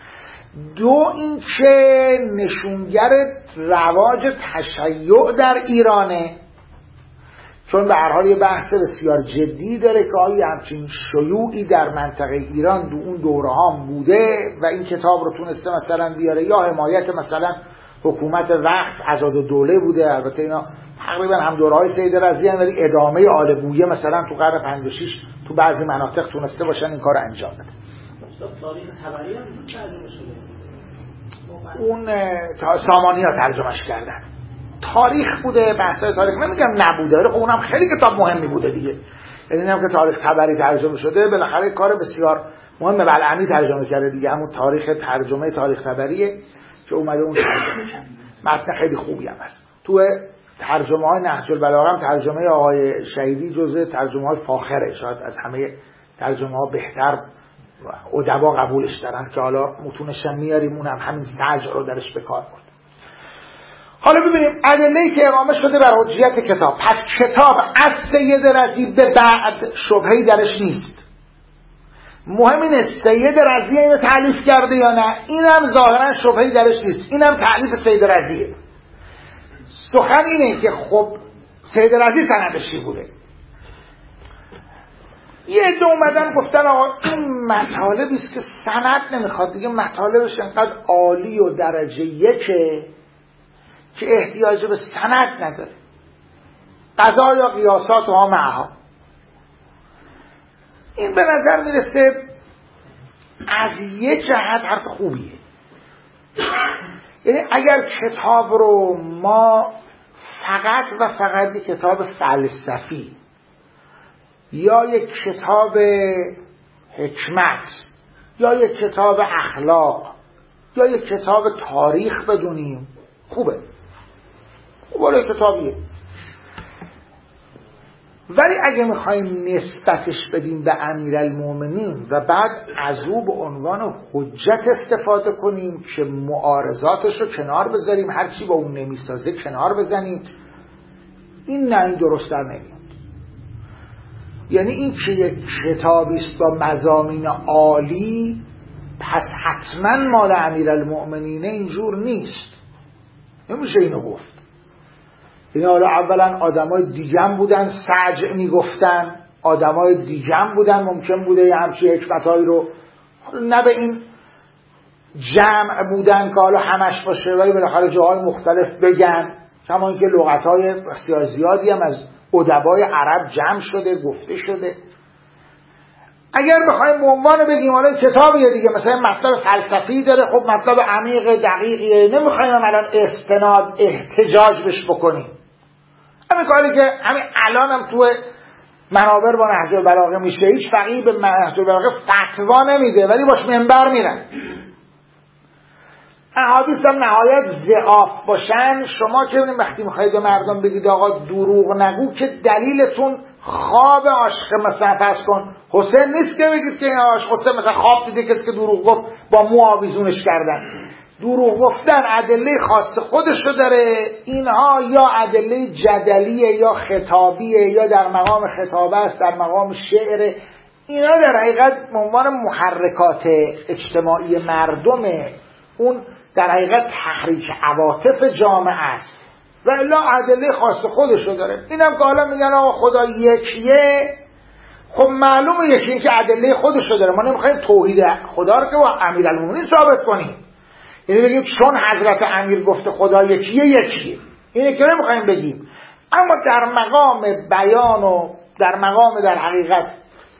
دو اینکه نشونگر رواج تشیع در ایرانه چون به هر حال یه بحث بسیار جدی داره که آیا همچین شیوعی در منطقه ایران دو اون دوره ها بوده و این کتاب رو تونسته مثلا بیاره یا حمایت مثلا حکومت وقت عزاد دوله بوده. البته اینا تقریبا هم دورهای سید رضی هم ولی ادامه آل بویه مثلا تو قرن پنج و شش تو بعضی مناطق تونسته باشن این کار انجام بده. تاریخ طبری هم ترجمه شده اون سامانی ها ترجمهش کردن تاریخ بوده بحثای تاریخ نمیگم نبوده ولی خب اونم خیلی کتاب مهمی بوده دیگه یعنی نمیگم که تاریخ طبری ترجمه شده بالاخره کار بسیار مهمه بلعمی ترجمه کرده دیگه همون تاریخ ترجمه تاریخ طبریه که اومده اون ترجمه کرد. متن خیلی خوبی هم هست تو ترجمه های نهج البلاغه هم ترجمه آقای شهیدی جزء ترجمه های فاخره شاید از همه ترجمه ها بهتر ادبا قبولش دارن که حالا متونش هم میاریم، اونم همین زجر رو درش به کار برد. حالا ببینیم ادله‌ای که اقامه شده بر حجیت کتاب. پس کتاب از سید رضی به بعد شبهه‌ای درش نیست. مهم اینه سید رضی اینو تألیف کرده یا نه، اینم ظاهرا شبهه‌ای درش نیست، اینم تألیف سید رضیه. سخن اینه که خب سید رضی سندش چی بوده. یه عده اومدن گفتن آقا این مطالبی است که سند نمیخواد دیگه، مطالبش انقدر عالی و درجه یکه که احتیاج به سند نداره، قضا یا قیاسات ها معها. این به نظر میرسه از یه جهت حرف خوبیه. یعنی اگر کتاب رو ما فقط و فقط یک کتاب فلسفی یا یک کتاب حکمت یا یک کتاب اخلاق یا یک کتاب تاریخ بدونیم خوبه، خوبه کتابیه. ولی اگه میخوایم نسبتش بدیم به امیرالمومنین و بعد از او به عنوان حجت استفاده کنیم که معارضاتش رو کنار بذاریم، هرچی با اون نمیسازه کنار بزنیم، این نه، این درست در نمیاد. یعنی این که یک کتابی است با مضامین عالی پس حتما مال امیرالمومنین، اینجور نیست، نمیشه اینو گفت. یعنی حالا اولا آدمای دیگم بودن سجع میگفتن، آدمای دیگم بودن ممکن بوده یه همچی حکمتایی رو نه به این جمع بودن که حالا همش باشه، ولی بالاخره جاهای مختلف بگن، کما اینکه لغت‌های بسیار زیادی هم از ادبای عرب جمع شده گفته شده. اگر بخوایم به عنوان بگیم حالا کتابیه دیگه، مثلا مطلب فلسفی داره، خب مطلب عمیق دقیقیه، نمیخوایم الان استناد احتجاج بش بکنیم. همین کاری که همین الان هم تو منابر با نهج البلاغه میشه، هیچ فقیه به نهج البلاغه فتوا نمیده ولی باش منبر میرن. احادیث هم نهایت ضعاف باشن، شما که وقتی میخواید به مردم بگید آقا دروغ نگو که دلیلتون خواب عاشق مثلا فرض کن حسین نیست که بگید که این عاشق حسین مثلا خواب دیده کسی که دروغ گفت با مو آویزونش کردن. دروغ گفتن ادله خاص خودشو داره، اینها یا ادله جدلیه یا خطابیه یا در مقام خطابه است، در مقام شعر. اینا در حقیقت به عنوان محرکات اجتماعی مردمه، اون در حقیقت تحریک عواطف جامعه است و الا ادله خاص خودشو داره. اینم که حالا میگن آقا خدا یکیه، خب معلومه یکی که ادله خودشو داره. ما نمیخوایم توحید خدا رو که با امیرالمومنین ثابت کنیم، یعنی بگیم چون حضرت امیر گفته خدا یکیه یکیه، اینه که نمیخوایم بگیم. اما در مقام بیان و در مقام در حقیقت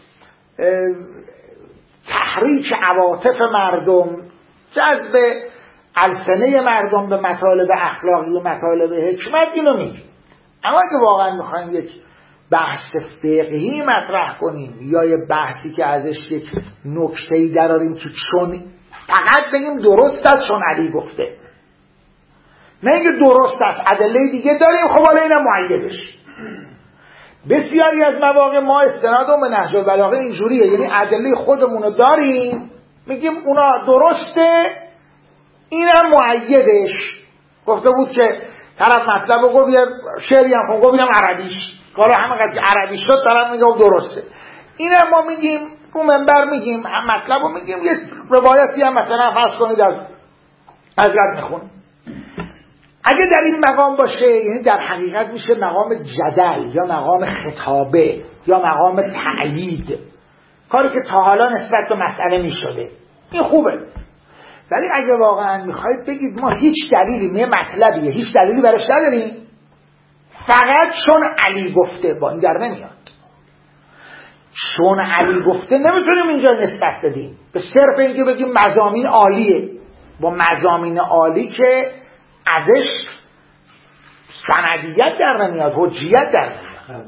تحریک عواطف مردم، جذب السنه مردم به مطالب اخلاقی و مطالب حکمت، اینو میگیم. اما اگه واقعا میخوایم یک بحث فقهی مطرح کنیم یا یک بحثی که ازش یک نکته‌ای دراریم که چون فقط بگیم درست است چون علی گفته، نه اینکه درست است ادله دیگه داریم خب حالا اینم معیدش. بسیاری از مواقع ما استنادمون به نهج البلاغه اینجوریه، یعنی ادله خودمونو داریم میگیم اونا درسته، اینم معیدش. گفته بود که طرف مطلب رو گفت یه شعری هم خب گفت اینم عربیش، حالا همه قضیه عربی شد طرف میگه درسته. اینم ما میگیم رو منبر میگیم، هم مطلب رو میگیم، یه روایتی هم مثلا فرض کنید از حضرت میخون. اگه در این مقام باشه یعنی در حقیقت میشه مقام جدل یا مقام خطابه یا مقام تأیید، کاری که تا حالا نسبت به مسئله میشده، این خوبه. ولی اگه واقعا میخواید بگید ما هیچ دلیلی، یه مطلبیه هیچ دلیلی برش نداریم، فقط چون علی گفته، با این در نمیاد. چون علی گفته نمیتونیم اینجا نسبت بدیم به صرف اینکه بگیم مضامین عالیه، با مضامین عالی که ازش سندیت در نمیاد، حجیت در نمیاد.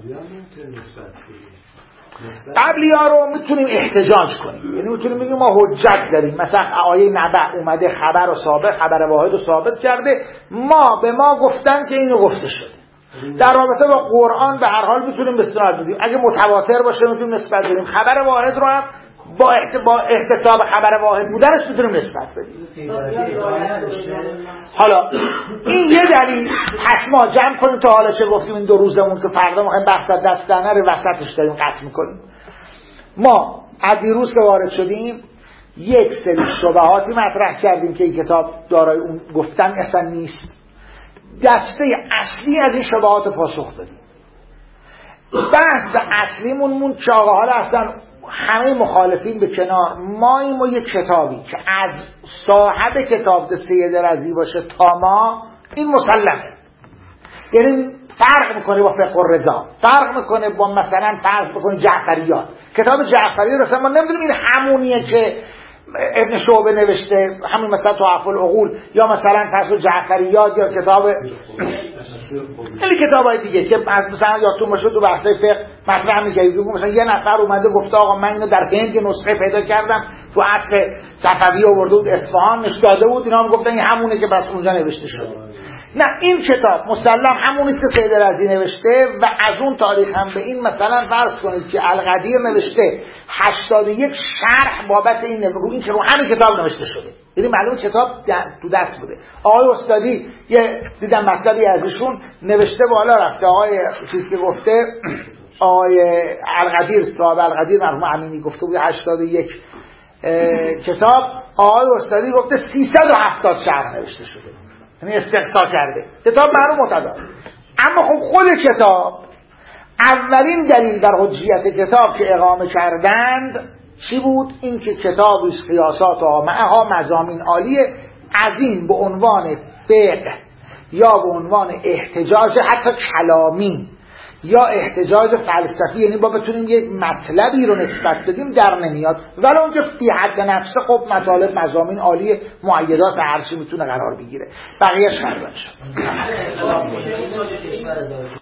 قبلی ها رو میتونیم احتجاج کنیم، یعنی میتونیم بگیم ما حجت داریم، مثلا آیه نبأ اومده خبر و ثابت، خبر واحد و ثابت کرده، ما به ما گفتن که اینو گفته شده. در رابطه با قرآن به هر حال میتونیم استناد بدیم، اگه متواتر باشه میتونیم نسبت بدیم، خبر واحد رو هم با احت... با احتساب خبر واحد بودنش میتونیم نسبت بدیم. حالا این یه دلیل. پس ما جمع کنیم تا حالا چه گفتیم این دو روزمون که فردا میخوایم بحث دست در نره وسطش داریم قطع میکنیم. ما از دیروز که وارد شدیم یک سری شبهاتی مطرح کردیم که این کتاب دارای اون گفتن اصلا نیست. دسته اصلی از این شبهات پاسخ دادیم. بحث اصلیمون مون که آقا حالا اصلا همه مخالفین به کنار، ما این ما یک کتابی که از صاحب کتاب سید رضی باشه تا ما، این مسلمه. یعنی فرق میکنه با فقه الرضا، فرق میکنه با مثلا فرض بکنید جعفریات. کتاب جعفری رو ما نمیدونیم این همونیه که ابن شعبه نوشته، همین مثلا تحف العقول یا مثلا فصل جعفریات یا کتاب خیلی کتابای دیگه که مثلا یادتون باشه تو بحثای فقه مطرح می‌کردید، مثلا یه نفر اومده گفته آقا من اینو در هند نسخه پیدا کردم تو عصر صفوی آورده بود اصفهان نش داده بود، اینا هم گفتن این همونه که بس اونجا نوشته شده. نه، این کتاب مسلم همون است که سید رضی نوشته و از اون تاریخ هم به این مثلا فرض کنید که القدیر نوشته هشتاد و یک شرح بابت این رو این که رو همین کتاب نوشته شده، یعنی معلوم کتاب تو دست بوده. آقای استادی یه دیدم مطلبی ازشون نوشته بالا رفته، آقای چیزی که گفته آقای القدیر صاحب القدیر مرحوم امینی گفته بود هشتاد و یک کتاب، آقای استادی گفته سیصد و هفتاد شرح نوشته شده، یعنی استقصا کرده. کتاب معلوم متداول. اما خب خود کتاب اولین دلیل بر حجیت کتاب که اقامه کردند چی بود؟ این که کتابی است قیاسات و معها مضامین عالیه، از این به عنوان فقه یا به عنوان احتجاج حتی کلامی یا احتجاج فلسفی، یعنی با بتونیم یک مطلبی رو نسبت بدیم در نمیاد، ولی اونجا فی حد نفسه خب مطالب مضامین عالی معیدات هرچی میتونه قرار بگیره. بقیهش فردا شد.